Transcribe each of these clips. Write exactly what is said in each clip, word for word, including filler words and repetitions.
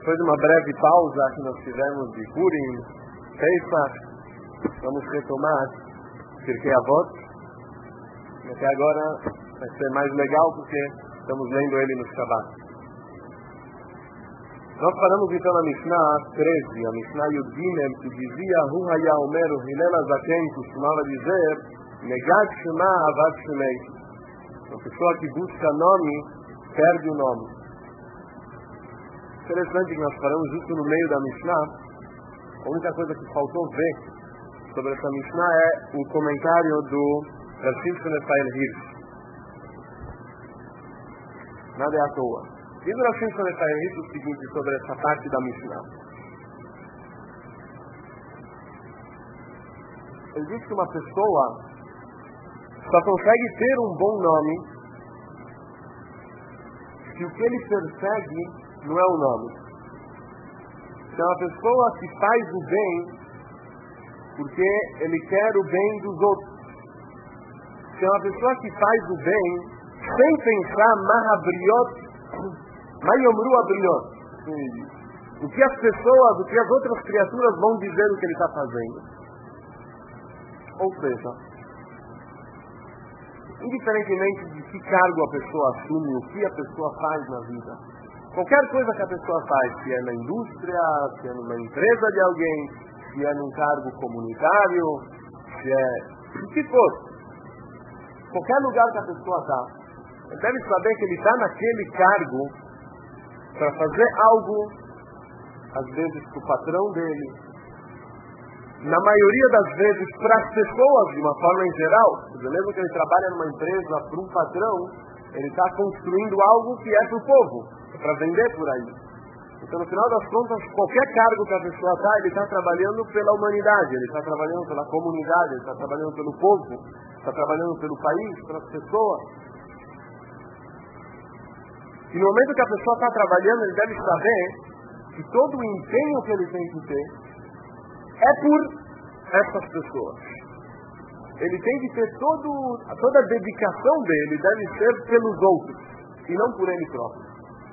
Depois de uma breve pausa que nós tivemos de Purim, Pesach, vamos retomar Pirkei Avot. Até agora vai ser mais legal porque estamos lendo ele no Shabbat. Nós paramos então na Mishnah treze, a Mishnah Yud Gimel, que dizia: Hu haya omer Hillel HaZaken, costumava dizer, Negad Shema Avad Shemei. Uma pessoa que busca nome, perde o nome. Interessante que nós paramos justo no meio da Mishnah. A única coisa que faltou ver sobre essa Mishnah é o comentário do Rav Shimshon Raphael Hirsch. Nada é à toa. Diz o Rav Shimshon Raphael Hirsch o seguinte sobre essa parte da Mishnah. Ele diz que uma pessoa só consegue ter um bom nome se o que ele persegue não é o nome. Se é uma pessoa que faz o bem porque ele quer o bem dos outros. Se é uma pessoa que faz o bem sem pensar Mahabriot, Mayomru Abriot, o que as pessoas, o que as outras criaturas vão dizer o que ele está fazendo. Ou seja, indiferentemente de que cargo a pessoa assume, o que a pessoa faz na vida, qualquer coisa que a pessoa faz, se é na indústria, se é numa empresa de alguém, se é num cargo comunitário, se é o que for, qualquer lugar que a pessoa está, ele deve saber que ele está naquele cargo para fazer algo, às vezes para o patrão dele, na maioria das vezes para as pessoas de uma forma em geral. Mesmo que ele trabalha numa empresa para um patrão, ele está construindo algo que é para o povo, para vender por aí. Então, no final das contas, qualquer cargo que a pessoa está, ele está trabalhando pela humanidade, ele está trabalhando pela comunidade, ele está trabalhando pelo povo, está trabalhando pelo país, pelas pessoas. E no momento que a pessoa está trabalhando, ele deve saber que todo o empenho que ele tem que ter é por essas pessoas. Ele tem que ter todo, toda a dedicação dele deve ser pelos outros e não por ele próprio.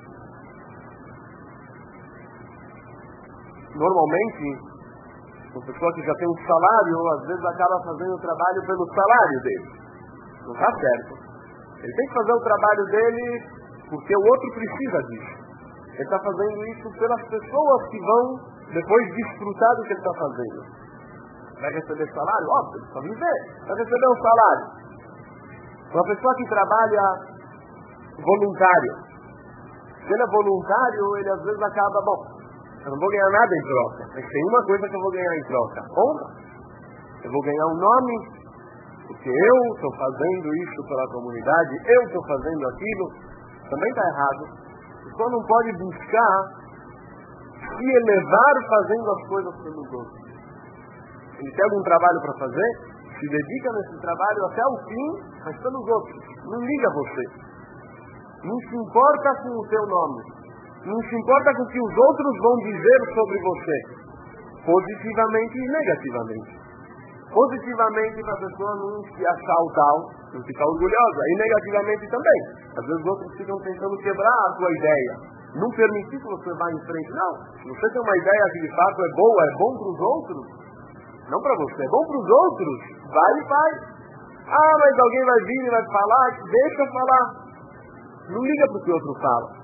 Normalmente, uma pessoa que já tem um salário, às vezes acaba fazendo o trabalho pelo salário dele. Não está certo. Ele tem que fazer o trabalho dele porque o outro precisa disso. Ele está fazendo isso pelas pessoas que vão depois desfrutar do que ele está fazendo. Vai receber salário? Óbvio, só viver. Vai receber um salário. Uma pessoa que trabalha voluntário. Se ele é voluntário, ele às vezes acaba, bom, eu não vou ganhar nada em troca. Mas tem uma coisa que eu vou ganhar em troca. Honra. Eu vou ganhar um nome, porque eu estou fazendo isso pela comunidade, eu estou fazendo aquilo. Também está errado. A pessoa não pode buscar se elevar fazendo as coisas pelos outros. Ele tem algum trabalho para fazer, se dedica nesse trabalho até o fim, mas pelos outros. Não liga a você. Não se importa com o seu nome. Não se importa com o que os outros vão dizer sobre você, positivamente e negativamente. Positivamente para a pessoa não se achar o tal, não ficar orgulhosa, e negativamente também. Às vezes os outros ficam tentando quebrar a sua ideia, não permitir que você vá em frente. Não, se você tem uma ideia que de fato é boa, é bom para os outros, não para você, é bom para os outros, vai e faz. Ah, mas alguém vai vir e vai falar, deixa eu falar. Não liga para o que o outro fala.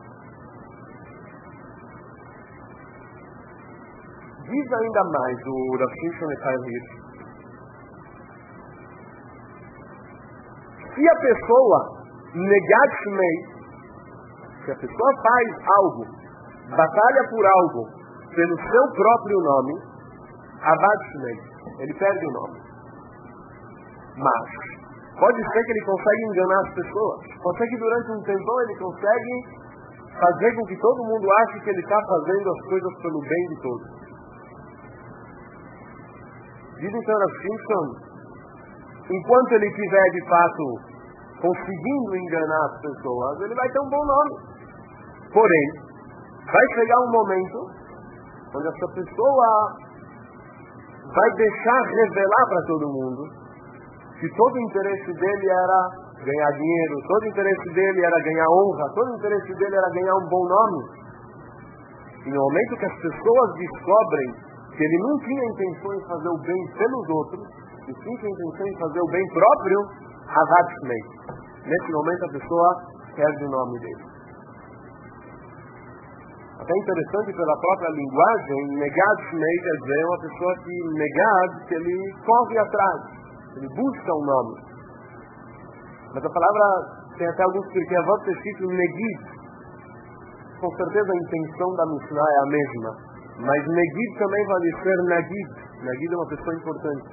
Diz ainda mais o Rav Shimshon Raphael Hirsch. Se a pessoa negar Shmei, se a pessoa faz algo, batalha por algo, pelo seu próprio nome, Avad Shmei, ele perde o nome. Mas, pode ser que ele consegue enganar as pessoas. Pode ser que durante um tempão ele consegue fazer com que todo mundo ache que ele está fazendo as coisas pelo bem de todos. Diz então Rav Shimshon, enquanto ele estiver de fato conseguindo enganar as pessoas, ele vai ter um bom nome. Porém, vai chegar um momento onde essa pessoa vai deixar revelar para todo mundo que todo o interesse dele era ganhar dinheiro, todo o interesse dele era ganhar honra, todo o interesse dele era ganhar um bom nome. E no momento que as pessoas descobrem que ele não tinha intenção de fazer o bem pelos outros, e sim tinha intenção de fazer o bem próprio, Havat Shmei. Nesse momento a pessoa perde o nome dele. Até interessante pela própria linguagem, Negad Shmei quer dizer uma pessoa que negad, que ele corre atrás, ele busca um nome. Mas a palavra tem até alguns que avós ter escrito Negid. Com certeza a intenção da Mishnah é a mesma. Mas Negid também vale ser Nagid. Nagid é uma pessoa importante.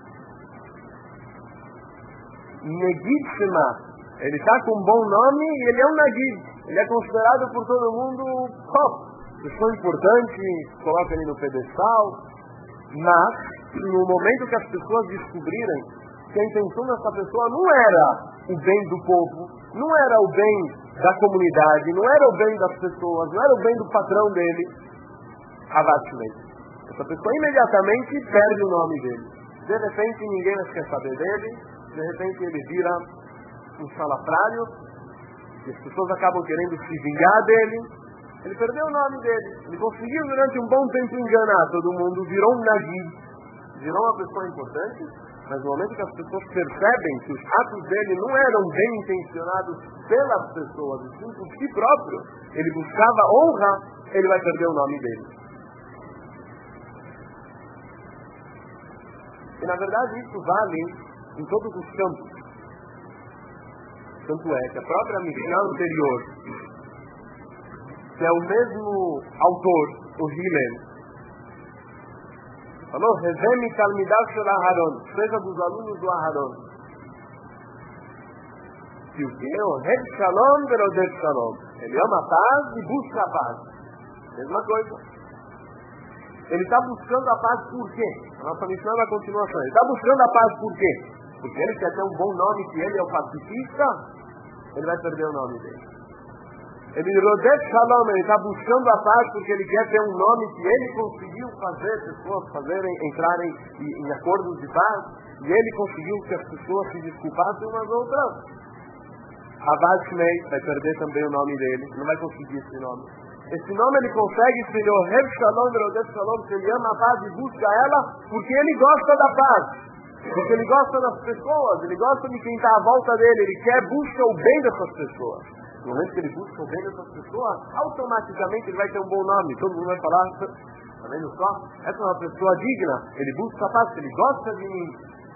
Negid Shema. Ele está com um bom nome e ele é um Nagid. Ele é considerado por todo mundo top. Pessoa importante, coloca ele no pedestal. Mas, no momento que as pessoas descobrirem que a intenção dessa pessoa não era o bem do povo, não era o bem da comunidade, não era o bem das pessoas, não era o bem do patrão dele, Havat Shmei. Essa pessoa imediatamente perde o nome dele. De repente ninguém mais quer saber dele, de repente ele vira um salafrário, e as pessoas acabam querendo se vingar dele. Ele perdeu o nome dele. Ele conseguiu durante um bom tempo enganar todo mundo, virou um Nagid, virou uma pessoa importante, mas no momento que as pessoas percebem que os atos dele não eram bem intencionados pelas pessoas, e sim por si próprio, ele buscava honra, ele vai perder o nome dele. E na verdade isso vale em todos os campos. Tanto é que a própria Mishnah anterior, que é o mesmo autor, o Hillel, falou, Revemi Talmidav Shel Aharon, seja dos alunos do Aharon. Que o que? Ohev Shalom verodef Shalom. Ele ama a paz e busca a paz. Mesma coisa. Ele está buscando a paz por quê? A nossa missão é a continuação. Ele está buscando a paz por quê? Porque ele quer ter um bom nome, que ele é o pacifista, ele vai perder o nome dele. Ele rodef Shalom, ele está buscando a paz porque ele quer ter um nome que ele conseguiu fazer pessoas fazerem, entrarem em, em acordos de paz, e ele conseguiu que as pessoas se desculpassem umas outras. Havat Shmei vai perder também o nome dele, não vai conseguir esse nome. Esse nome ele consegue se ele Ohev Shalom, rodef Shalom, se ele ama a paz e busca ela, porque ele gosta da paz. Porque ele gosta das pessoas, ele gosta de quem está à volta dele, ele quer, busca o bem dessas pessoas. No momento que ele busca o bem dessas pessoas, automaticamente ele vai ter um bom nome. Todo mundo vai falar, tá vendo só? Essa é uma pessoa digna, ele busca a paz, ele gosta de mim.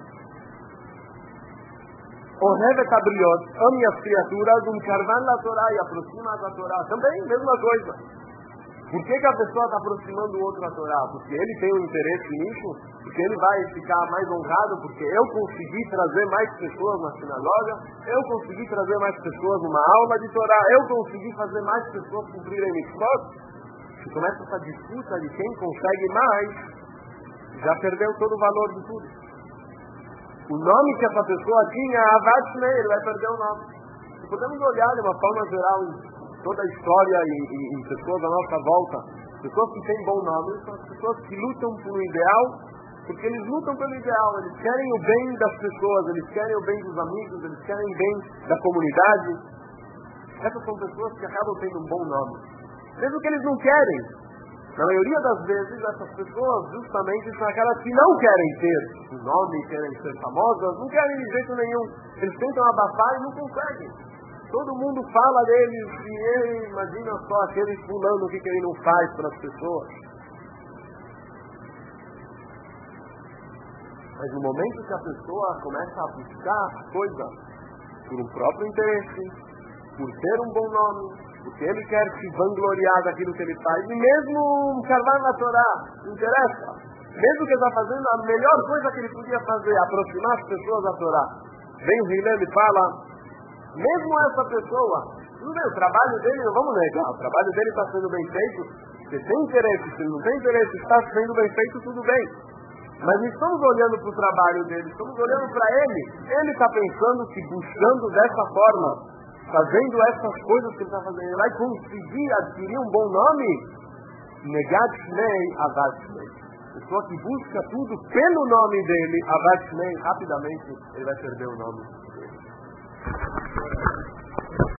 Ohev et Abriot, ame as criaturas, um carvan la Torá e aproxima da Torá. Também, mesma coisa. Por que, que a pessoa está aproximando o outro da Torá? Porque ele tem um interesse nisso? Porque ele vai ficar mais honrado? Porque eu consegui trazer mais pessoas na sinagoga? Eu consegui trazer mais pessoas numa aula de Torá? Eu consegui fazer mais pessoas cumprirem mitzvot? Se começa essa disputa de quem consegue mais, já perdeu todo o valor de tudo. O nome que essa pessoa tinha, Havat Shmei, ele vai perder o nome. E podemos olhar de uma forma geral em toda a história e, e, e pessoas à nossa volta, pessoas que têm bom nome, são as pessoas que lutam por um ideal, porque eles lutam pelo ideal, eles querem o bem das pessoas, eles querem o bem dos amigos, eles querem o bem da comunidade. Essas são pessoas que acabam tendo um bom nome. Mesmo que eles não querem. Na maioria das vezes, essas pessoas justamente são aquelas que não querem ter um nome, querem ser famosas, não querem de jeito nenhum. Eles tentam abafar e não conseguem. Todo mundo fala deles e ele, imagina só aquele fulano, o que, que ele não faz para as pessoas. Mas no momento que a pessoa começa a buscar a coisa por um próprio interesse, por ter um bom nome, porque ele quer se vangloriar daquilo que ele faz, e mesmo um carvan na Torá, não interessa. Mesmo que ele está fazendo a melhor coisa que ele podia fazer, aproximar as pessoas da Torá. Vem o Hillel e fala, mesmo essa pessoa, tudo bem, o trabalho dele, não vamos negar, o trabalho dele está sendo bem feito, se tem interesse, se não tem interesse, está sendo bem feito, tudo bem. Mas não estamos olhando para o trabalho dele, estamos olhando para ele. Ele está pensando que buscando dessa forma, fazendo essas coisas que ele está fazendo, ele vai conseguir adquirir um bom nome? Negad Shmei, Havat Shmei. Pessoa que busca tudo pelo nome dele, Havat Shmei, rapidamente ele vai perder o nome dele.